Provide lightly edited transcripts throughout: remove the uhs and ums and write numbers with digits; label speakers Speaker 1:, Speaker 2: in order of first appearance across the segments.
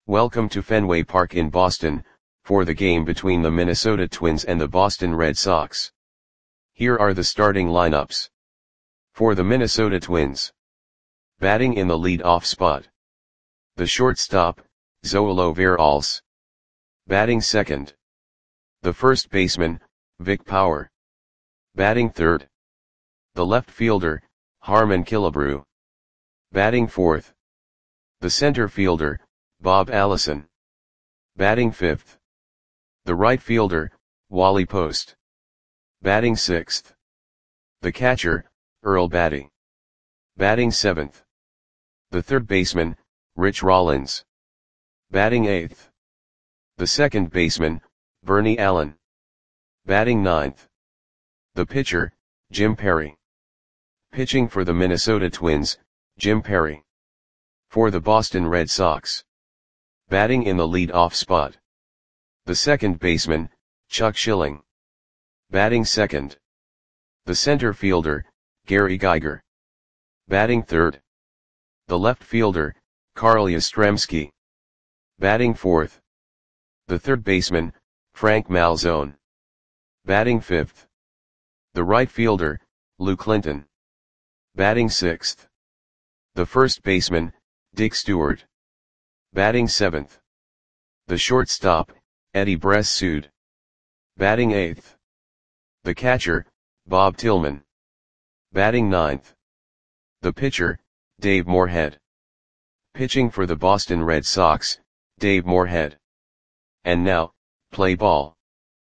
Speaker 1: Welcome to Fenway Park in Boston, for the game between the Minnesota Twins and the Boston Red Sox. Here are the starting lineups. For the Minnesota Twins. Batting in the lead-off spot. The shortstop, Zoilo Veralce. Batting second. The first baseman, Vic Power. Batting third. The left fielder, Harmon Killebrew. Batting fourth. The center fielder, Bob Allison. Batting fifth. The right fielder, Wally Post. Batting sixth. The catcher, Earl Battey. Batting seventh. The third baseman, Rich Rollins. Batting eighth. The second baseman, Bernie Allen. Batting ninth. The pitcher, Jim Perry. Pitching for the Minnesota Twins, Jim Perry. For the Boston Red Sox. Batting in the lead-off spot. The second baseman, Chuck Schilling. Batting second. The center fielder, Gary Geiger. Batting third. The left fielder, Carl Yastrzemski. Batting fourth. The third baseman, Frank Malzone. Batting fifth. The right fielder, Lou Clinton. Batting sixth. The first baseman, Dick Stewart. Batting seventh. The shortstop, Eddie Bressud. Batting eighth. The catcher, Bob Tillman. Batting ninth. The pitcher, Dave Moorhead. Pitching for the Boston Red Sox, Dave Moorhead. And now, play ball.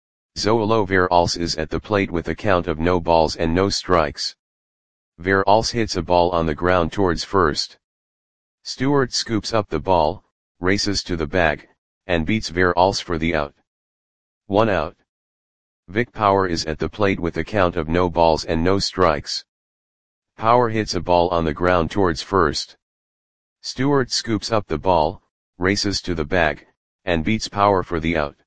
Speaker 1: Zoilo Veralce is at the plate with a count of no balls and no strikes. Veralce hits a ball on the ground towards first. Stewart scoops up the ball, races to the bag, and beats Veralce for the out. 1 out. Vic Power is at the plate with a count of no balls and no strikes. Power hits a ball on the ground towards first. Stewart scoops up the ball, races to the bag, and beats Power for the out.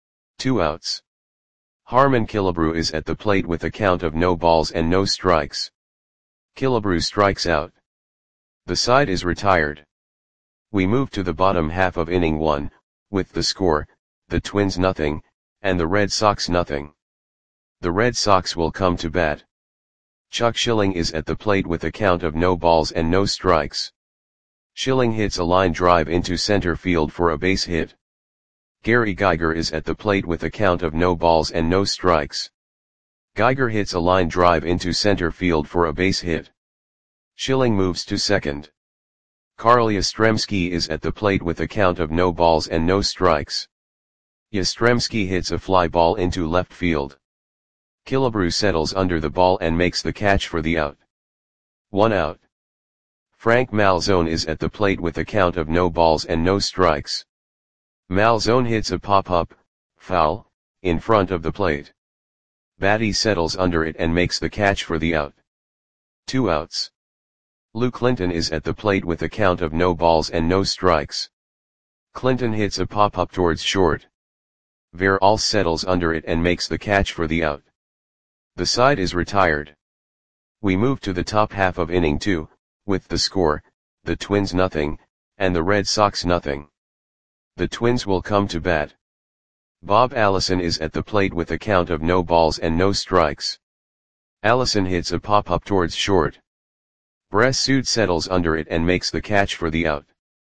Speaker 1: 2 outs. Harmon Killebrew is at the plate with a count of no balls and no strikes. Killebrew strikes out. The side is retired. We move to the bottom half of inning 1, with the score, the Twins nothing, and the Red Sox nothing. The Red Sox will come to bat. Chuck Schilling is at the plate with a count of no balls and no strikes. Schilling hits a line drive into center field for a base hit. Gary Geiger is at the plate with a count of no balls and no strikes. Geiger hits a line drive into center field for a base hit. Schilling moves to second. Carl Yastrzemski is at the plate with a count of no balls and no strikes. Yastrzemski hits a fly ball into left field. Killebrew settles under the ball and makes the catch for the out. 1 out. Frank Malzone is at the plate with a count of no balls and no strikes. Malzone hits a pop-up, foul, in front of the plate. Battey settles under it and makes the catch for the out. 2 outs. Lou Clinton is at the plate with a count of no balls and no strikes. Clinton hits a pop-up towards short. Veralce settles under it and makes the catch for the out. The side is retired. We move to the top half of inning 2, with the score, the Twins nothing, and the Red Sox nothing. The Twins will come to bat. Bob Allison is at the plate with a count of no balls and no strikes. Allison hits a pop-up towards short. Bressud settles under it and makes the catch for the out.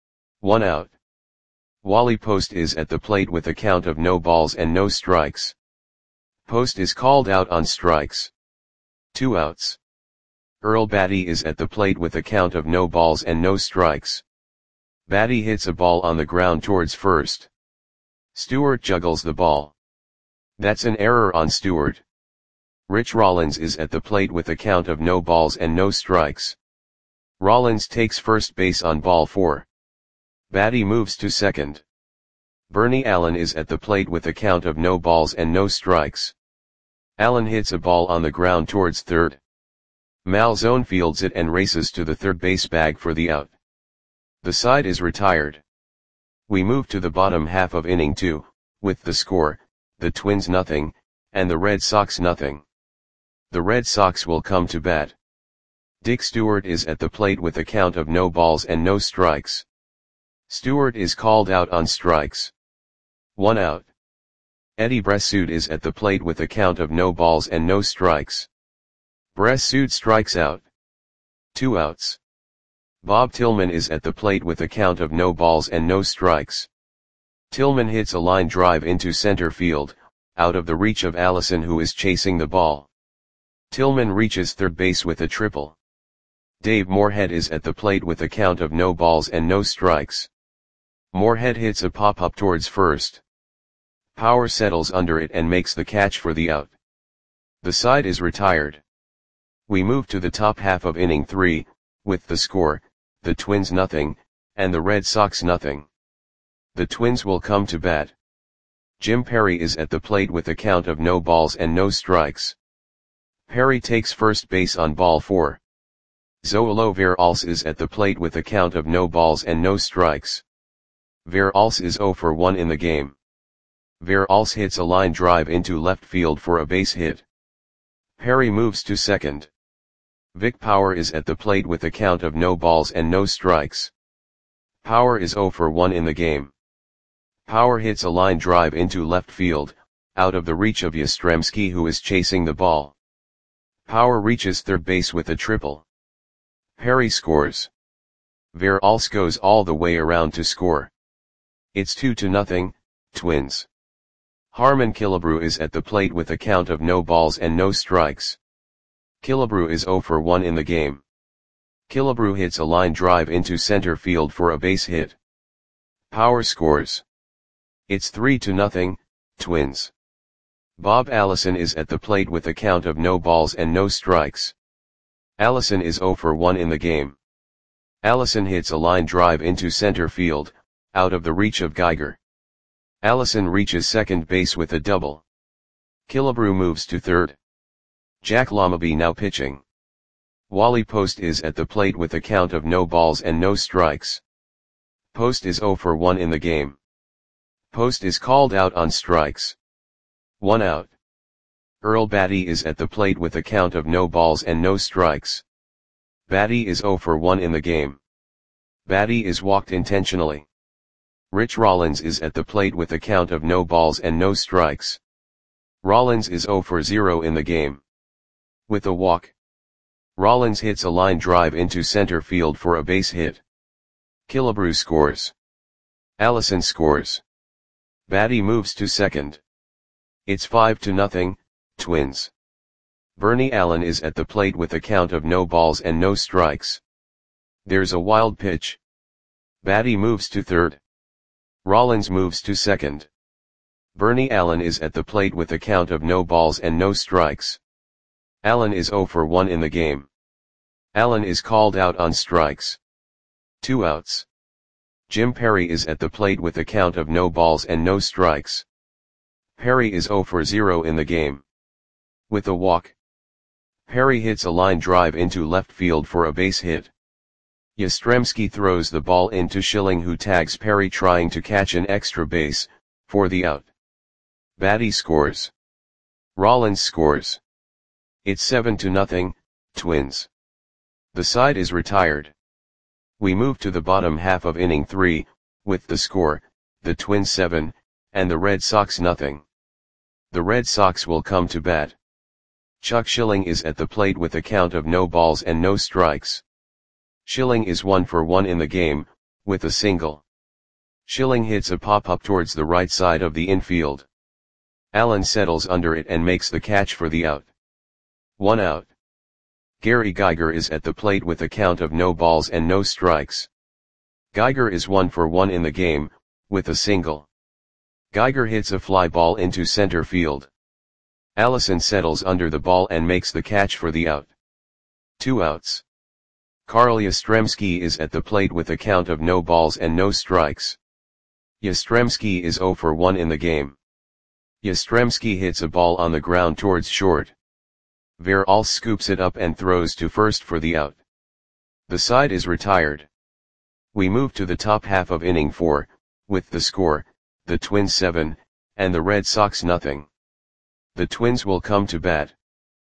Speaker 1: 1 out. Wally Post is at the plate with a count of no balls and no strikes. Post is called out on strikes. 2 outs. Earl Battey is at the plate with a count of no balls and no strikes. Battey hits a ball on the ground towards first. Stewart juggles the ball. That's an error on Stewart. Rich Rollins is at the plate with a count of no balls and no strikes. Rollins takes first base on ball 4. Battey moves to second. Bernie Allen is at the plate with a count of no balls and no strikes. Allen hits a ball on the ground towards third. Malzone fields it and races to the third base bag for the out. The side is retired. We move to the bottom half of inning 2, with the score, the Twins nothing, and the Red Sox nothing. The Red Sox will come to bat. Dick Stewart is at the plate with a count of no balls and no strikes. Stewart is called out on strikes. 1 out. Eddie Bressoud is at the plate with a count of no balls and no strikes. Bressoud strikes out. 2 outs. Bob Tillman is at the plate with a count of no balls and no strikes. Tillman hits a line drive into center field, out of the reach of Allison, who is chasing the ball. Tillman reaches third base with a triple. Dave Moorhead is at the plate with a count of no balls and no strikes. Moorhead hits a pop-up towards first. Power settles under it and makes the catch for the out. The side is retired. We move to the top half of inning 3, with the score, the Twins nothing, and the Red Sox nothing. The Twins will come to bat. Jim Perry is at the plate with a count of no balls and no strikes. Perry takes first base on ball 4. Zoilo Veralce is at the plate with a count of no balls and no strikes. Veralce is 0 for 1 in the game. Veralce hits a line drive into left field for a base hit. Perry moves to second. Vic Power is at the plate with a count of no balls and no strikes. Power is 0 for 1 in the game. Power hits a line drive into left field, out of the reach of Yastrzemski, who is chasing the ball. Power reaches third base with a triple. Perry scores. Veralce goes all the way around to score. It's 2-0, Twins. Harmon Killebrew is at the plate with a count of no balls and no strikes. Killebrew is 0 for 1 in the game. Killebrew hits a line drive into center field for a base hit. Power scores. It's 3-0, Twins. Bob Allison is at the plate with a count of no balls and no strikes. Allison is 0 for 1 in the game. Allison hits a line drive into center field, out of the reach of Geiger. Allison reaches second base with a double. Killebrew moves to third. Jack Lamaby now pitching. Wally Post is at the plate with a count of no balls and no strikes. Post is 0 for 1 in the game. Post is called out on strikes. 1 out. Earl Batty is at the plate with a count of no balls and no strikes. Batty is 0 for 1 in the game. Batty is walked intentionally. Rich Rollins is at the plate with a count of no balls and no strikes. Rollins is 0 for 0 in the game. With a walk. Rollins hits a line drive into center field for a base hit. Killebrew scores. Allison scores. Batty moves to second. It's 5-0, Twins. Bernie Allen is at the plate with a count of no balls and no strikes. There's a wild pitch. Batty moves to third. Rollins moves to second. Bernie Allen is at the plate with a count of no balls and no strikes. Allen is 0 for 1 in the game. Allen is called out on strikes. 2 outs. Jim Perry is at the plate with a count of no balls and no strikes. Perry is 0 for 0 in the game. With a walk. Perry hits a line drive into left field for a base hit. Yastrzemski throws the ball into Schilling, who tags Perry trying to catch an extra base, for the out. Batty scores. Rollins scores. It's 7-0, Twins. The side is retired. We move to the bottom half of inning 3, with the score, the Twins 7, and the Red Sox nothing. The Red Sox will come to bat. Chuck Schilling is at the plate with a count of no balls and no strikes. Schilling is 1 for 1 in the game, with a single. Schilling hits a pop-up towards the right side of the infield. Allen settles under it and makes the catch for the out. 1 out. Gary Geiger is at the plate with a count of no balls and no strikes. Geiger is 1 for 1 in the game, with a single. Geiger hits a fly ball into center field. Allison settles under the ball and makes the catch for the out. 2 outs. Carl Yastrzemski is at the plate with a count of no balls and no strikes. Yastrzemski is 0 for 1 in the game. Yastrzemski hits a ball on the ground towards short. Veralce scoops it up and throws to first for the out. The side is retired. We move to the top half of inning 4, with the score, the Twins 7, and the Red Sox nothing. The Twins will come to bat.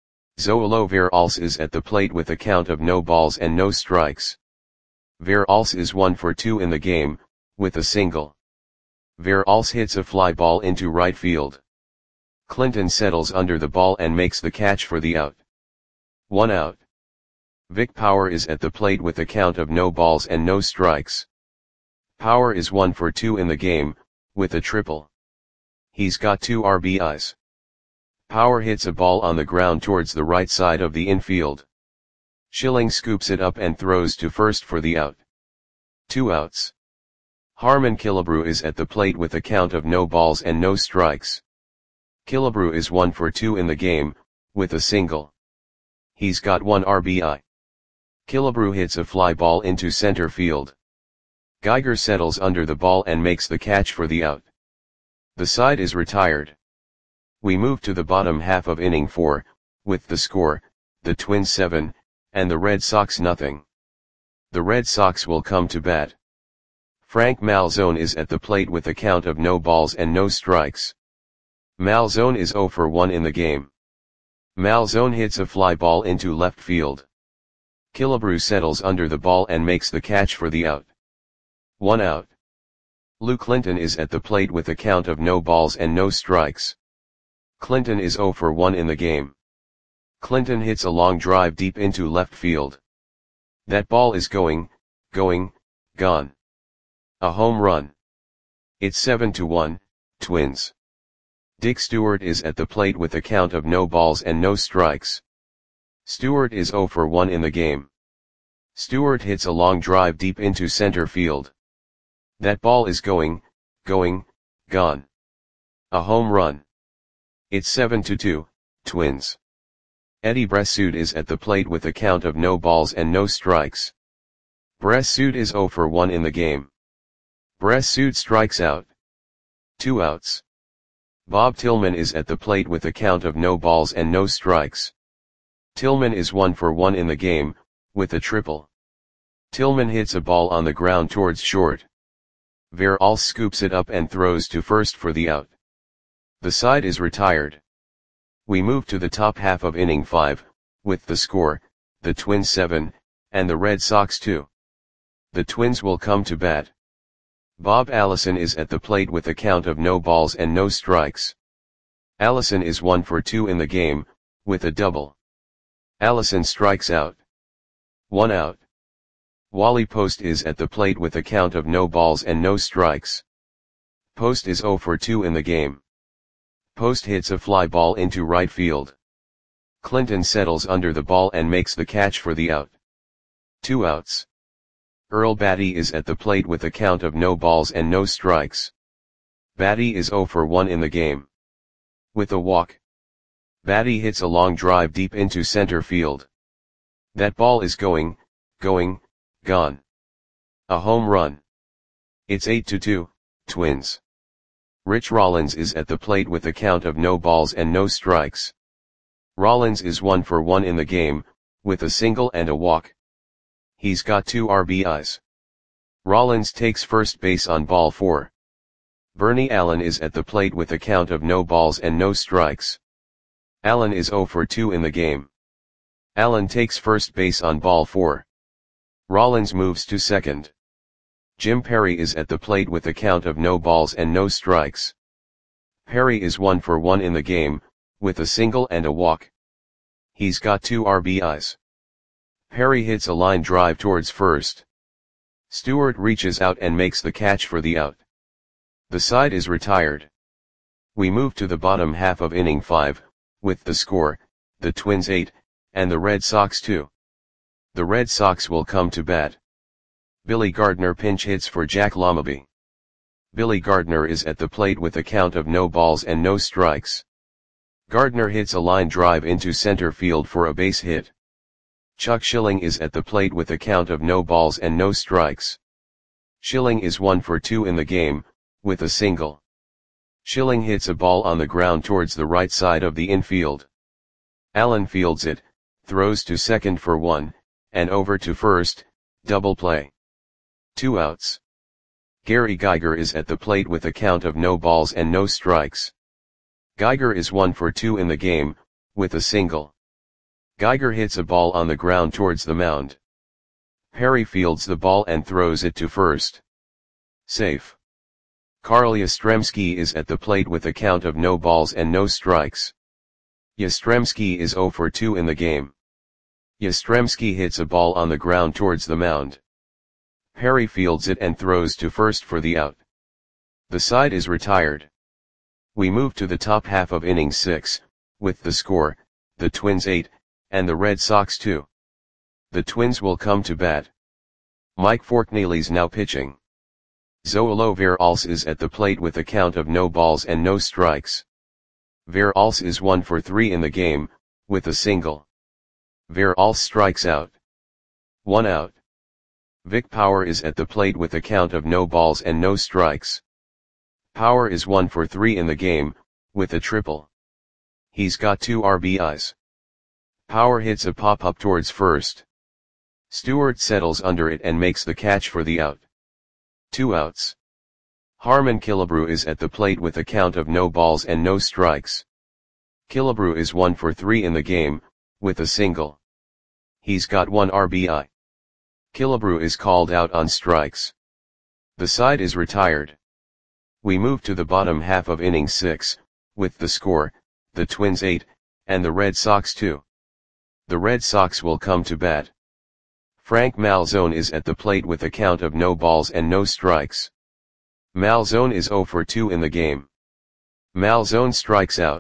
Speaker 1: Zoilo Veralce is at the plate with a count of no balls and no strikes. Veralce is 1 for 2 in the game, with a single. Veralls hits a fly ball into right field. Clinton settles under the ball and makes the catch for the out. 1 out. Vic Power is at the plate with a count of no balls and no strikes. Power is 1 for 2 in the game, with a triple. He's got 2 RBIs. Power hits a ball on the ground towards the right side of the infield. Schilling scoops it up and throws to first for the out. 2 outs. Harmon Killebrew is at the plate with a count of no balls and no strikes. Killebrew is 1 for 2 in the game, with a single. He's got 1 RBI. Killebrew hits a fly ball into center field. Geiger settles under the ball and makes the catch for the out. The side is retired. We move to the bottom half of inning 4, with the score, the Twins 7, and the Red Sox nothing. The Red Sox will come to bat. Frank Malzone is at the plate with a count of no balls and no strikes. Malzone is 0 for 1 in the game. Malzone hits a fly ball into left field. Killebrew settles under the ball and makes the catch for the out. 1 out. Lou Clinton is at the plate with a count of no balls and no strikes. Clinton is 0 for 1 in the game. Clinton hits a long drive deep into left field. That ball is going, gone. A home run. It's 7-1, Twins. Dick Stewart is at the plate with a count of no balls and no strikes. Stewart is 0 for 1 in the game. Stewart hits a long drive deep into center field. That ball is going, gone. A home run. It's 7-2, Twins. Eddie Bressoud is at the plate with a count of no balls and no strikes. Bressoud is 0 for 1 in the game. Bressoud strikes out. 2 outs. Bob Tillman is at the plate with a count of no balls and no strikes. Tillman is 1 for 1 in the game, with a triple. Tillman hits a ball on the ground towards short. Veralls scoops it up and throws to first for the out. The side is retired. We move to the top half of inning 5, with the score, the Twins 7, and the Red Sox 2. The Twins will come to bat. Bob Allison is at the plate with a count of no balls and no strikes. Allison is 1 for 2 in the game, with a double. Allison strikes out. 1 out. Wally Post is at the plate with a count of no balls and no strikes. Post is 0 for 2 in the game. Post hits a fly ball into right field. Clinton settles under the ball and makes the catch for the out. 2 outs. Earl Batty is at the plate with a count of no balls and no strikes. Batty is 0 for 1 in the game. With a walk. Batty hits a long drive deep into center field. That ball is going, gone. A home run. It's 8-2, Twins. Rich Rollins is at the plate with a count of no balls and no strikes. Rollins is 1 for 1 in the game, with a single and a walk. He's got 2 RBIs. Rollins takes first base on ball 4. Bernie Allen is at the plate with a count of no balls and no strikes. Allen is 0 for 2 in the game. Allen takes first base on ball 4. Rollins moves to second. Jim Perry is at the plate with a count of no balls and no strikes. Perry is 1 for 1 in the game, with a single and a walk. He's got 2 RBIs. Perry hits a line drive towards first. Stewart reaches out and makes the catch for the out. The side is retired. We move to the bottom half of inning 5, with the score, the Twins 8, and the Red Sox 2. The Red Sox will come to bat. Billy Gardner pinch hits for Jack Lommaby. Billy Gardner is at the plate with a count of no balls and no strikes. Gardner hits a line drive into center field for a base hit. Chuck Schilling is at the plate with a count of no balls and no strikes. Schilling is 1 for 2 in the game, with a single. Schilling hits a ball on the ground towards the right side of the infield. Allen fields it, throws to second for 1, and over to first, double play. 2 outs. Gary Geiger is at the plate with a count of no balls and no strikes. Geiger is 1 for 2 in the game, with a single. Geiger hits a ball on the ground towards the mound. Perry fields the ball and throws it to first. Safe. Karl Yastrzemski is at the plate with a count of no balls and no strikes. Yastrzemski is 0 for 2 in the game. Yastrzemski hits a ball on the ground towards the mound. Perry fields it and throws to first for the out. The side is retired. We move to the top half of inning 6, with the score, the Twins 8, and the Red Sox 2. The Twins will come to bat. Mike Forkneely's now pitching. Zoilo Veralce is at the plate with a count of no balls and no strikes. Veralce is 1 for 3 in the game, with a single. Veralce strikes out. 1 out. Vic Power is at the plate with a count of no balls and no strikes. Power is 1 for 3 in the game, with a triple. He's got 2 RBIs. Power hits a pop-up towards first. Stewart settles under it and makes the catch for the out. 2 outs. Harmon Killebrew is at the plate with a count of no balls and no strikes. Killebrew is 1 for 3 in the game, with a single. He's got 1 RBI. Killebrew is called out on strikes. The side is retired. We move to the bottom half of inning 6, with the score, the Twins 8, and the Red Sox 2. The Red Sox will come to bat. Frank Malzone is at the plate with a count of no balls and no strikes. Malzone is 0 for 2 in the game. Malzone strikes out.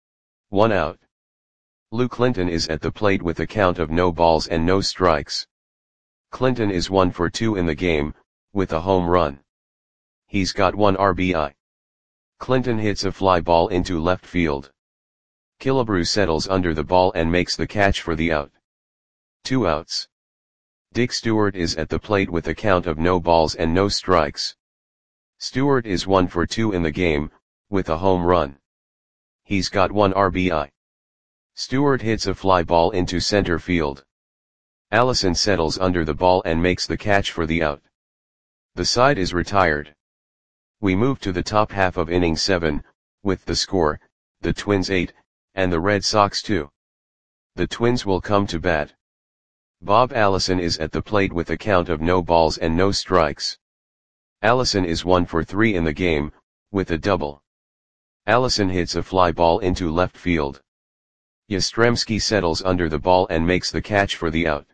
Speaker 1: 1 out. Lou Clinton is at the plate with a count of no balls and no strikes. Clinton is 1 for 2 in the game, with a home run. He's got 1 RBI. Clinton hits a fly ball into left field. Killebrew settles under the ball and makes the catch for the out. 2 outs. Dick Stewart is at the plate with a count of no balls and no strikes. Stewart is 1 for 2 in the game, with a home run. He's got 1 RBI. Stewart hits a fly ball into center field. Allison settles under the ball and makes the catch for the out. The side is retired. We move to the top half of inning 7, with the score, the Twins 8, and the Red Sox 2. The Twins will come to bat. Bob Allison is at the plate with a count of no balls and no strikes. Allison is 1 for 3 in the game, with a double. Allison hits a fly ball into left field. Yastrzemski settles under the ball and makes the catch for the out.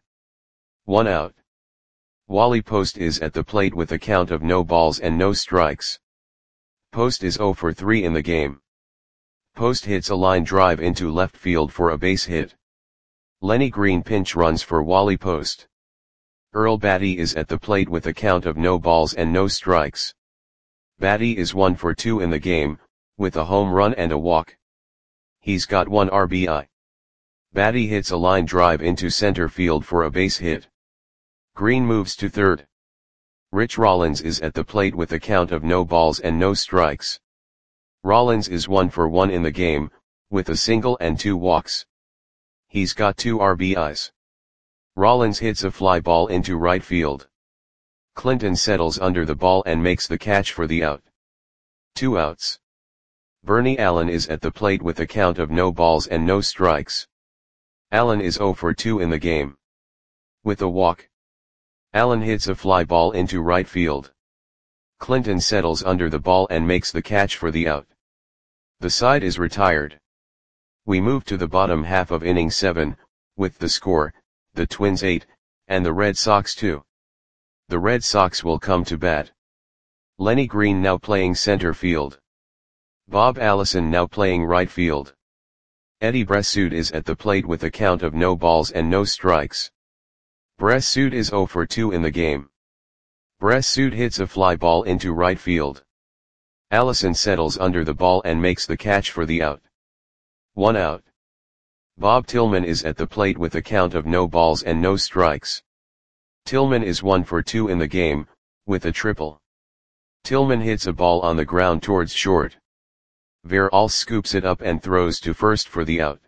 Speaker 1: 1 out. Wally Post is at the plate with a count of no balls and no strikes. Post is 0 for 3 in the game. Post hits a line drive into left field for a base hit. Lenny Green pinch runs for Wally Post. Earl Batty is at the plate with a count of no balls and no strikes. Batty is 1 for 2 in the game, with a home run and a walk. He's got 1 RBI. Batty hits a line drive into center field for a base hit. Green moves to third. Rich Rollins is at the plate with a count of no balls and no strikes. Rollins is 1 for 1 in the game, with a single and 2 walks. He's got 2 RBIs. Rollins hits a fly ball into right field. Clinton settles under the ball and makes the catch for the out. 2 outs. Bernie Allen is at the plate with a count of no balls and no strikes. Allen is 0 for 2 in the game. With a walk. Allen hits a fly ball into right field. Clinton settles under the ball and makes the catch for the out. The side is retired. We move to the bottom half of inning 7, with the score, the Twins 8, and the Red Sox 2. The Red Sox will come to bat. Lenny Green now playing center field. Bob Allison now playing right field. Eddie Bressoud is at the plate with a count of no balls and no strikes. Bressoud is 0 for 2 in the game. Bressoud hits a fly ball into right field. Allison settles under the ball and makes the catch for the out. 1 out. Bob Tillman is at the plate with a count of no balls and no strikes. Tillman is 1 for 2 in the game, with a triple. Tillman hits a ball on the ground towards short. Veralce scoops it up and throws to first for the out.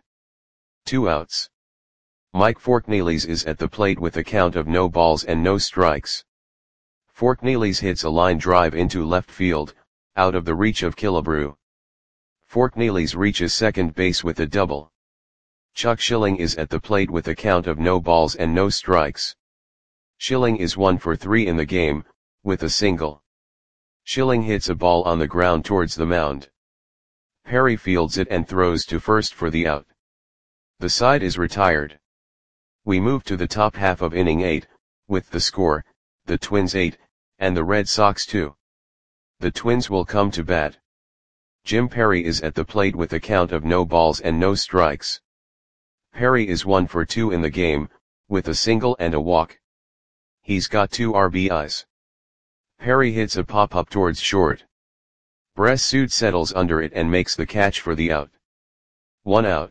Speaker 1: 2 outs. Mike Forkneely's is at the plate with a count of no balls and no strikes. Forkneely's hits a line drive into left field, out of the reach of Killebrew. Forkneely's reaches second base with a double. Chuck Schilling is at the plate with a count of no balls and no strikes. Schilling is 1 for 3 in the game, with a single. Schilling hits a ball on the ground towards the mound. Perry fields it and throws to first for the out. The side is retired. We move to the top half of inning 8, with the score, the Twins 8, and the Red Sox 2. The Twins will come to bat. Jim Perry is at the plate with a count of no balls and no strikes. Perry is 1 for 2 in the game, with a single and a walk. He's got 2 RBIs. Perry hits a pop-up towards short. Bressud settles under it and makes the catch for the out. 1 out.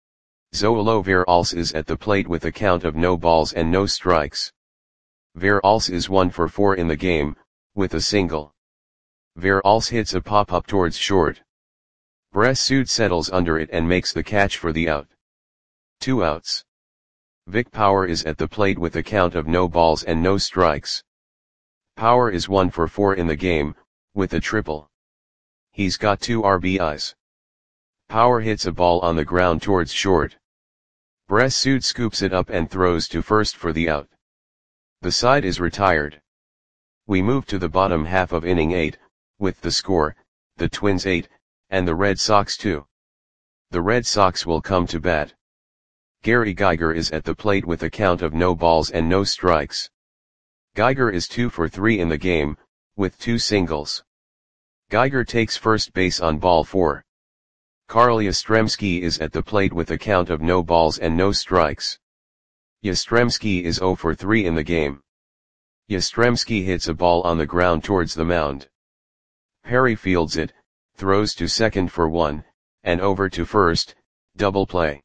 Speaker 1: Zoilo Veralce is at the plate with a count of no balls and no strikes. Veralce is 1 for 4 in the game, with a single. Veralce hits a pop-up towards short. Bressud settles under it and makes the catch for the out. 2 outs. Vic Power is at the plate with a count of no balls and no strikes. Power is 1 for 4 in the game, with a triple. He's got 2 RBIs. Power hits a ball on the ground towards short. Bressud scoops it up and throws to first for the out. The side is retired. We move to the bottom half of inning 8, with the score, the Twins 8, and the Red Sox 2. The Red Sox will come to bat. Gary Geiger is at the plate with a count of no balls and no strikes. Geiger is 2 for 3 in the game, with 2 singles. Geiger takes first base on ball 4. Carl Yastrzemski is at the plate with a count of no balls and no strikes. Yastrzemski is 0 for 3 in the game. Yastrzemski hits a ball on the ground towards the mound. Perry fields it, throws to second for 1, and over to first, double play.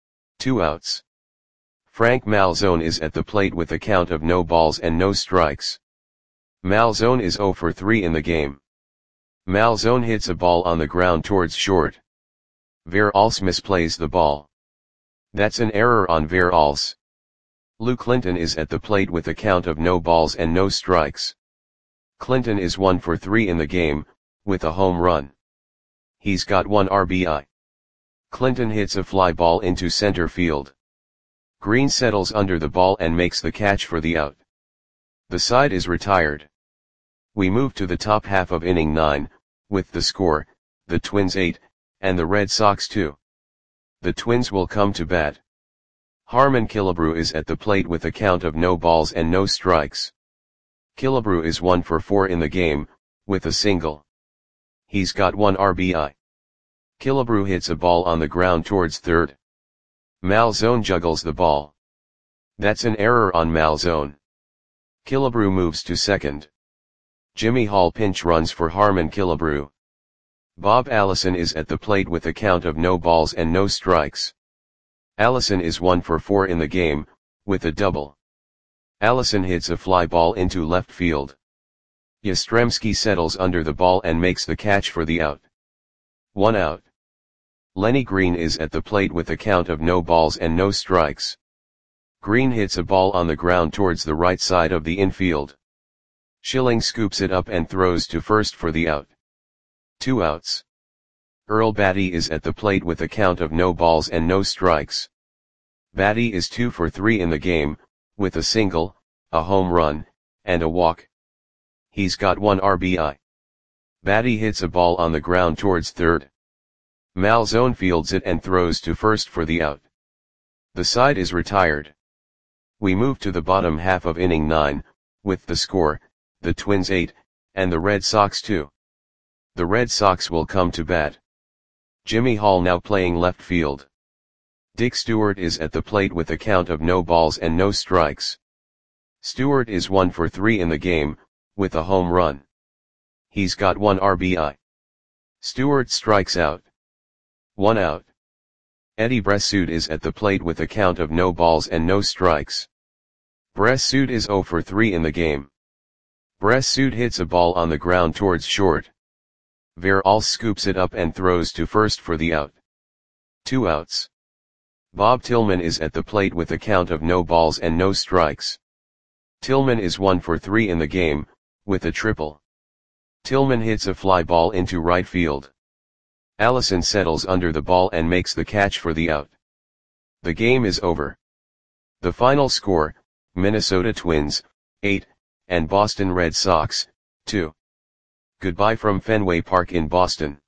Speaker 1: 2 outs. Frank Malzone is at the plate with a count of no balls and no strikes. Malzone is 0 for 3 in the game. Malzone hits a ball on the ground towards short. Veralce misplays the ball. That's an error on Veralce. Lou Clinton is at the plate with a count of no balls and no strikes. Clinton is 1 for 3 in the game, with a home run. He's got 1 RBI. Clinton hits a fly ball into center field. Green settles under the ball and makes the catch for the out. The side is retired. We move to the top half of inning 9, with the score, the Twins 8, and the Red Sox 2. The Twins will come to bat. Harmon Killebrew is at the plate with a count of no balls and no strikes. Killebrew is 1 for 4 in the game, with a single. He's got 1 RBI. Killebrew hits a ball on the ground towards third. Malzone juggles the ball. That's an error on Malzone. Killebrew moves to second. Jimmy Hall pinch runs for Harmon Killebrew. Bob Allison is at the plate with a count of no balls and no strikes. Allison is 1 for 4 in the game, with a double. Allison hits a fly ball into left field. Yastrzemski settles under the ball and makes the catch for the out. 1 out. Lenny Green is at the plate with a count of no balls and no strikes. Green hits a ball on the ground towards the right side of the infield. Schilling scoops it up and throws to first for the out. 2 outs. Earl Batty is at the plate with a count of no balls and no strikes. Batty is 2 for 3 in the game, with a single, a home run, and a walk. He's got 1 RBI. Batty hits a ball on the ground towards third. Malzone fields it and throws to first for the out. The side is retired. We move to the bottom half of inning 9, with the score, the Twins 8, and the Red Sox 2. The Red Sox will come to bat. Jimmy Hall now playing left field. Dick Stewart is at the plate with a count of no balls and no strikes. Stewart is 1 for 3 in the game, with a home run. He's got 1 RBI. Stewart strikes out. 1 out. Eddie Bressud is at the plate with a count of no balls and no strikes. Bressud is 0 for 3 in the game. Bressud hits a ball on the ground towards short. Veralce scoops it up and throws to first for the out. 2 outs. Bob Tillman is at the plate with a count of no balls and no strikes. Tillman is 1 for 3 in the game, with a triple. Tillman hits a fly ball into right field. Allison settles under the ball and makes the catch for the out. The game is over. The final score, Minnesota Twins, 8, and Boston Red Sox, 2. Goodbye from Fenway Park in Boston.